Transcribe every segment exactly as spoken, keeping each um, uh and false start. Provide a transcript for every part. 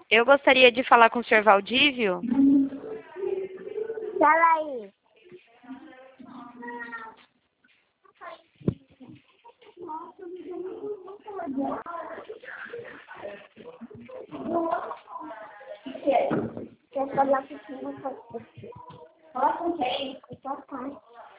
Eu gostaria de falar com o senhor Valdívio. Fala aí. Quer falar com quem? Fala com quem? Com seu pai.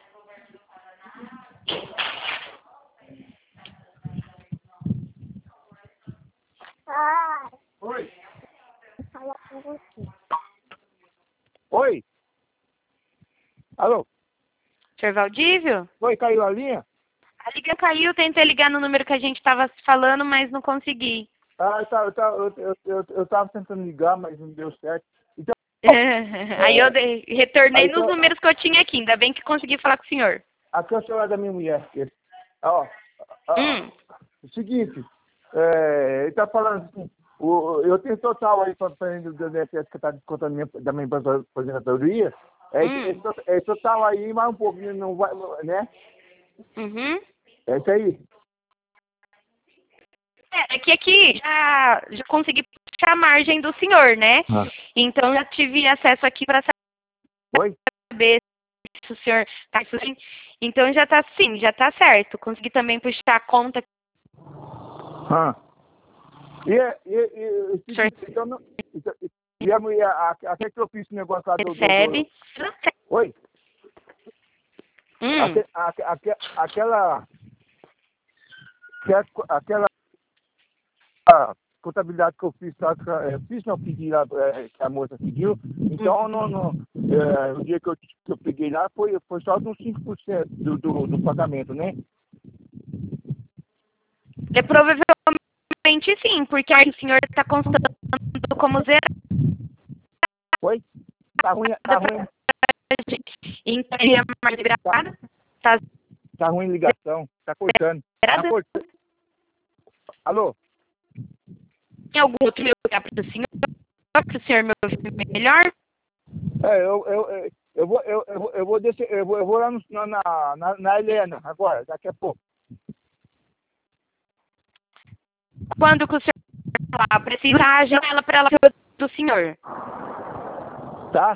Ah, Oi. vou falar com você. Oi. Alô? senhor Valdívio? Oi, caiu a linha? A liga caiu, tentei ligar no número que a gente estava falando, mas não consegui. Ah, eu tava, eu, tava, eu, eu, eu, eu tava tentando ligar, mas não deu certo. Então, Aí eu de- retornei Aí, nos então- números que eu tinha aqui, ainda bem que consegui falar com o senhor. aqui é o celular da minha mulher. que- Ó, ó, Hum. o seguinte, é, ele tá falando assim, o, eu tenho total aí para frente do I N S S que tá descontando minha, da minha aposentadoria, é, Hum. esse, to- é total aí, mais um pouquinho, não vai, né? Uhum. É isso aí. É, é que aqui já, já consegui puxar a margem do senhor, né? Ah. Então já tive acesso aqui para Oi? saber se o senhor tá assim. Então já tá sim, já tá certo. Consegui também puxar a conta. Ah. E, e, e, e, Senhor então, não, então, e a mulher, a- até que eu fiz esse negócio lá do... do, do recebe. Oi? Hum. Aque- aque- aque- aquela... que- Aquela... a contabilidade que eu fiz, lá, que eu fiz não pedi lá, é, que a moça pediu, então não, não, é, o dia que eu, que eu peguei lá foi, foi só dos cinco por cento do, do, do pagamento, né? É provavelmente sim, porque aí o senhor está constando como zerado. Foi? Tá ruim, tá ruim, Então ele é mais gravada. Tá tá ruim a ligação, tá cortando, tá zerada. cortando. Alô? Tem algum outro lugar para o senhor? Para o senhor me ouvir melhor? É, eu, eu, eu, eu vou, eu, eu, vou- eu vou descer, eu vou, eu vou lá no, na, na, na na Helena, agora, daqui a pouco, Quando que o senhor lá precisa a janela para ela do senhor? tá?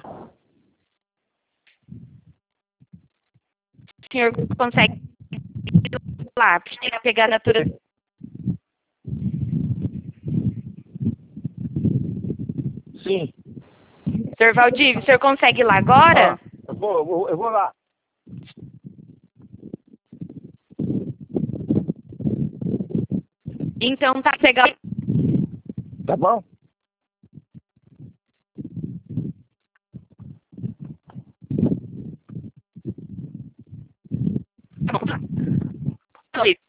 O senhor consegue ir lá para pegar a natura. Sim. senhor Valdívio, o senhor consegue ir lá agora? Ah, eu vou, eu vou, eu vou lá. Então tá legal. Tá bom? Tá bom.